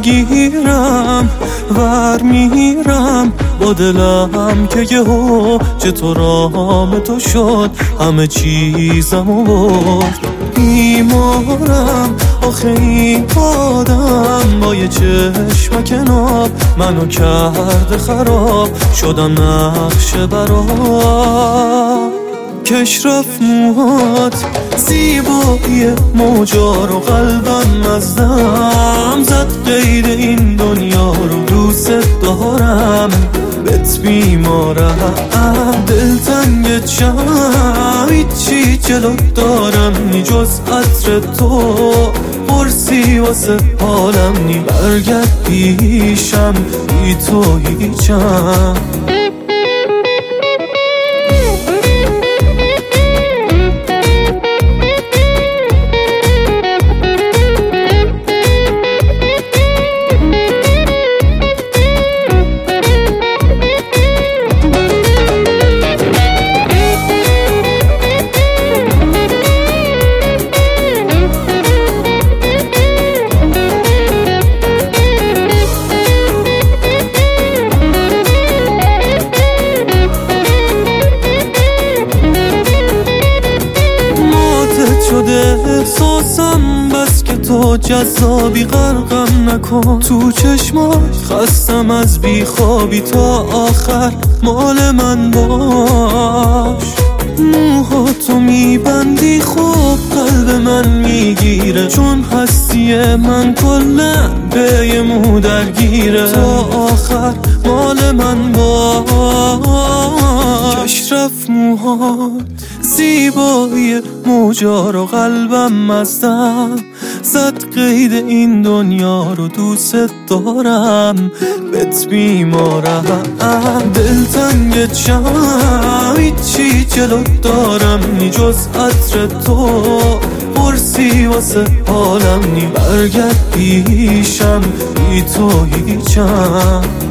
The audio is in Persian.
میگیرم ور میرم با دلم که یهو چطور رام تو شد همه چیزمو برد. بیمارم آخه این آدم با یه چشم کناب منو کرده خراب، شدم نقشه برا کش رفت موهات زیبایی موجا رو قلبم ازدم زد قید این دنیا رو دوست دارم بهت بیمارم دلتنگ چم هیچی جلو دارم نی جز عطر تو قرصی واسه حالم نی برگرد پیشم بی تو هیچم. شده احساسم بس که تو جذابی غرقم نکن تو چشمات خستم از بیخوابی تا آخر مال من باش. موهاتو میبندی خوب قلب من میگیره چون هستی من کلا به یه مو درگیره تا آخر مال من باش. کش رفت موهات زیبایی موجا رو قلبم ازدم زد قید این دنیا رو دوست دارم بهت بیمارم دلتنگ چم هیچی جلو دارم نی جز عطر تو قرصی واسه حالم نی برگرد پیشم بی تو هیچم.